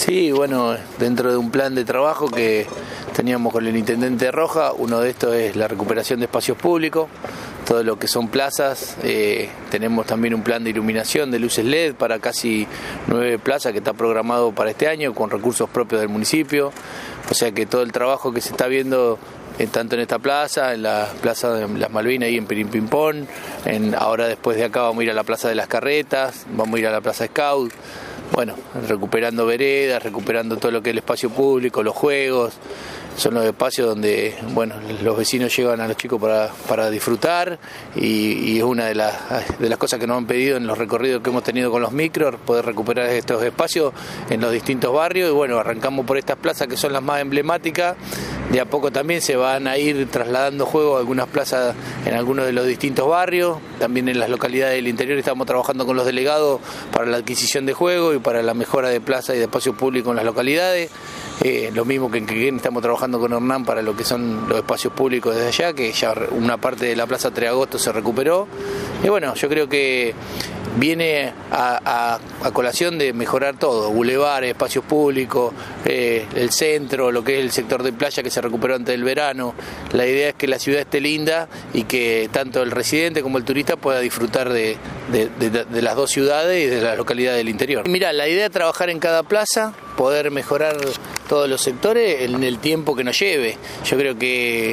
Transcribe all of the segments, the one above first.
Sí, bueno, dentro de un plan de trabajo que teníamos con el intendente Roja, uno de estos es la recuperación de espacios públicos, todo lo que son plazas. Tenemos también un plan de iluminación de luces LED para casi 9 plazas que está programado para este año con recursos propios del municipio. O sea que todo el trabajo que se está viendo tanto en esta plaza, en la plaza de las Malvinas y en Pimpón, ahora después de acá vamos a ir a la plaza de las Carretas, vamos a ir a la plaza Scout. Bueno, recuperando veredas, recuperando todo lo que es el espacio público, los juegos. Son los espacios donde, bueno, los vecinos llevan a los chicos para disfrutar y es una de las cosas que nos han pedido en los recorridos que hemos tenido con los micros, poder recuperar estos espacios en los distintos barrios. Y bueno, arrancamos por estas plazas que son las más emblemáticas. De a poco también se van a ir trasladando juegos a algunas plazas en algunos de los distintos barrios. También en las localidades del interior estamos trabajando con los delegados para la adquisición de juegos y para la mejora de plazas y de espacios públicos en las localidades. Lo mismo que en Quequén estamos trabajando con Hernán para lo que son los espacios públicos desde allá, que ya una parte de la Plaza 3 de Agosto se recuperó. Y bueno, yo creo que viene a colación de mejorar todo, bulevares, espacios públicos, el centro, lo que es el sector de playa que se recuperó antes del verano. La idea es que la ciudad esté linda y que tanto el residente como el turista pueda disfrutar de las dos ciudades y de las localidades del interior. Mirá, la idea es trabajar en cada plaza, poder mejorar todos los sectores en el tiempo que nos lleve. Yo creo que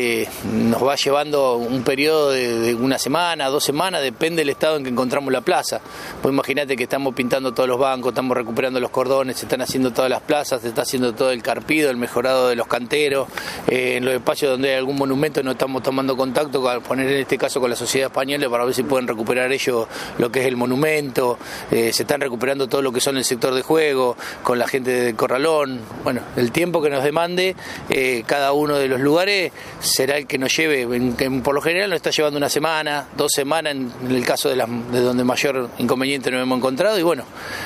nos va llevando un periodo de una semana, 2 semanas, depende del estado en que encontramos la plaza. Pues imagínate que estamos pintando todos los bancos, estamos recuperando los cordones, se están haciendo todas las plazas, se está haciendo todo el carpido, el mejorado de los canteros, en los espacios donde hay algún monumento no estamos tomando contacto, para poner en este caso con la Sociedad Española para ver si pueden recuperar ellos lo que es el monumento. Se están recuperando todo lo que son el sector de juego, con la gente de Corralón. Bueno, el tiempo que nos demande cada uno de los lugares será el que nos lleve. Por lo general nos está llevando 1 semana, 2 semanas en el caso de donde mayor inconveniente nos hemos encontrado. Y bueno,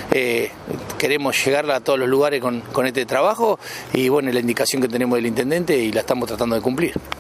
queremos llegar a todos los lugares con este trabajo y bueno, la indicación que tenemos del intendente y la estamos tratando de cumplir.